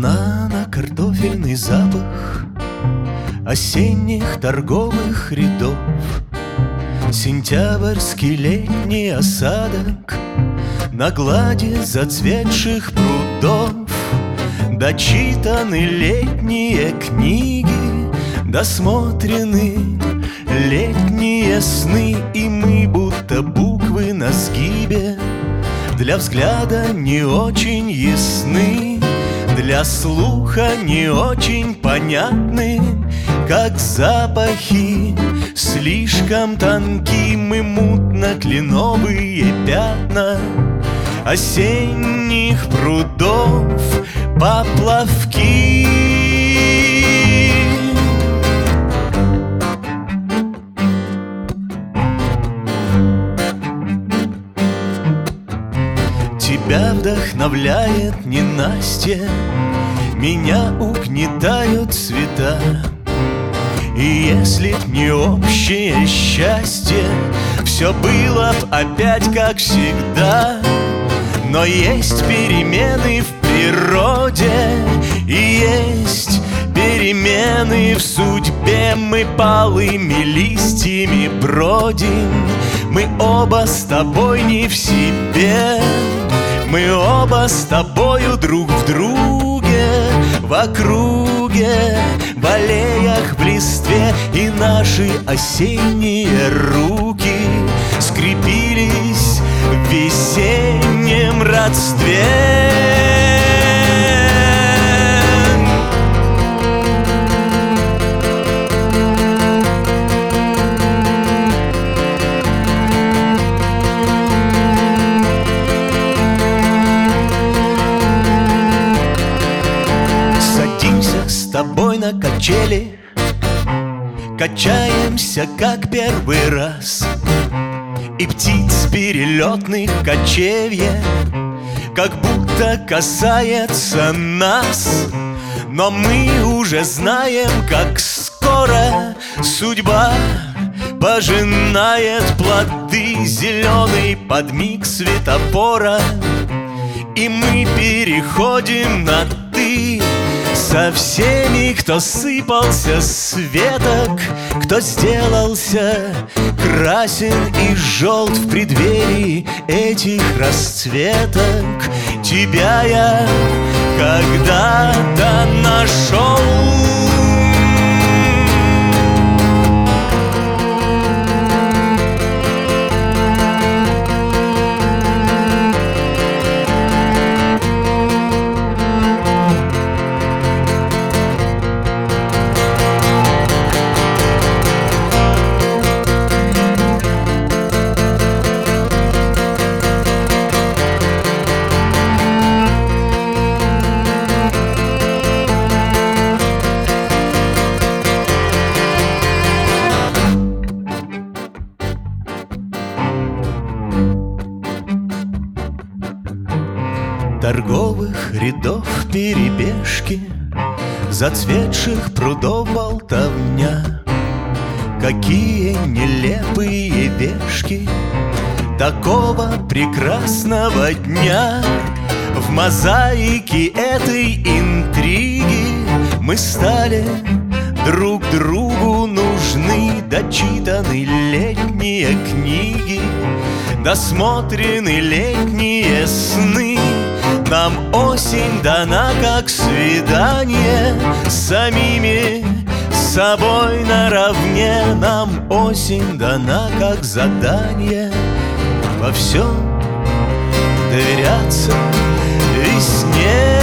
банано-картофельный запах осенних торговых рядов, сентябрьский летний осадок на глади зацветших прудов. Дочитаны летние книги, досмотрены летние сны, и мы будто буквы на сгибе, для взгляда не очень ясны, для слуха не очень понятны, как запахи слишком тонки. Мы мутно-кленовые пятна осенних прудов, поплавки. Тебя вдохновляет ненастье, меня угнетают цвета. И если б не общее счастье, все было б опять как всегда. Но есть перемены в природе, и есть перемены в судьбе. Мы палыми листьями бродим, мы оба с тобой не в себе. Мы оба с тобою друг в друге, в округе, в аллеях, в листве. И наши осенние руки скрепились в весеннем родстве. С тобой на качели, качаемся как первый раз, и птиц перелетных кочевье как будто касается нас. Но мы уже знаем, как скоро судьба пожинает плоды, зеленый под миг светофора, и мы переходим на «ты» со всеми, кто сыпался с веток, кто сделался красен и желт в преддверии этих расцветок. Тебя я когда-то нашел. Торговых рядов перебежки, зацветших прудов болтовня. Какие нелепые вешки такого прекрасного дня. В мозаике этой интриги мы стали друг другу нужны. Дочитаны летние книги, досмотрены летние сны. Нам осень дана как свидание с самими собой наравне. Нам осень дана как задание во всем доверяться весне.